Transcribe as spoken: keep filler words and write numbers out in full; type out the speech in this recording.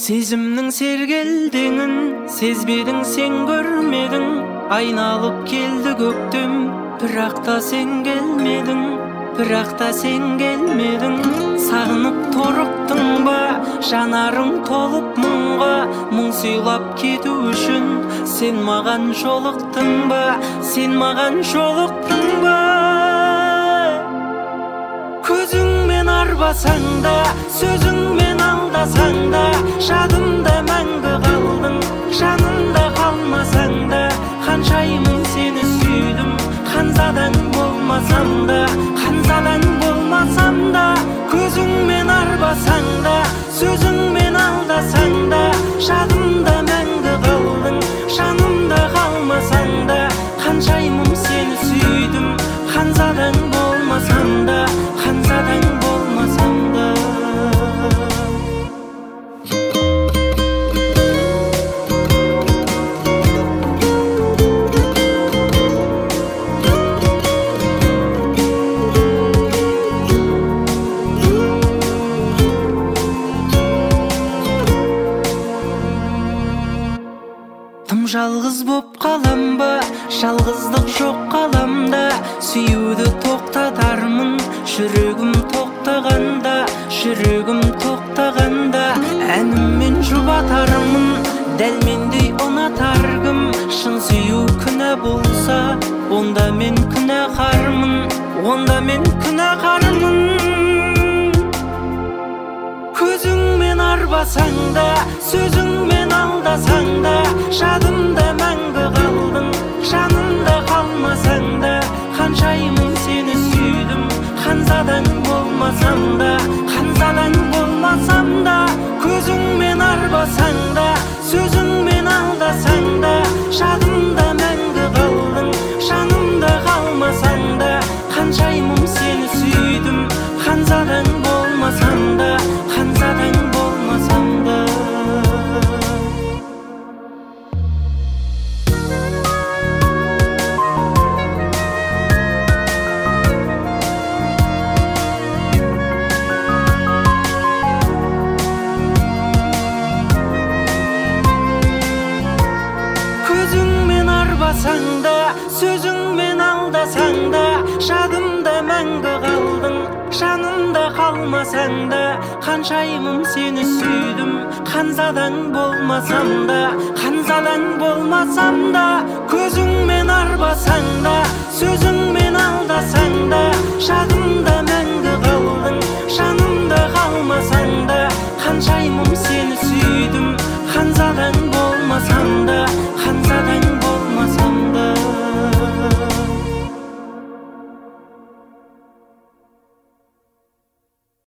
Сезімнің сергелдеңін сезбедің, сен көрмедің. Айналып келді көктем, бірақ та сен келмедің, бірақ та сен келмедің. Сағынып торықтың ба, жанарың толып мұңға. Мұң сыйлап кету үшін сен маған жолықтың ба, сен маған жолықтың ба. Көзіңмен арбасаң да, сөзіңмен алдасаң да, жадымда мәңгі қалдың, жанымда қалмасаң да. Қаншайым сені сүйдім, ханзадаң болмасам да, ханзадаң болмасам да. Көзіңмен арбасаң да, сөзіңмен алдасаң да, жадымда мәңгі қалдың, жанымда қалмасаң да. Қаншайым сені сүйдім, ханзадаң болмасам да, ханзадаң болмасам да. Тым жалғыз боп қалам ба, жалғыздық жоқ қаламда. Сүюді тоқтатармын, жүрегім тоқтағанда, жүрегім тоқтағанда. Әніммен жұбатармын, дәл мендей ұнатар кім. Шын сүю күнә болса, онда мен күнәқармын, онда мен күнәқармын. Көзіңмен арбасаң да, сөзіңмен алдасаң да, жадымда мәңгі қалдың, жанымда қалмасаң да. Қаншайым сені сүйдім, ханзадаң болмасам да, ханзадаң болмасам да. Көзіңмен арбасаң да, сөзіңмен алдасаң да, жадымда мәңгі қалдың, жанымда қалмасаң да. Қаншайым сені сүйдім, ханзадаң болмасам да, ханзадаң болмасам да. Көзіңмен арбасаң да, сөзіңмен алдасаң да, жадымда мәңгі қалдың, жанымда қалмасаң да. Қаншайым сені сүйдім, ханзадаң болмасам да, ханзадаң болмасам да. Көзіңмен арбасаң да, сөзіңмен алдасаң да, жадымда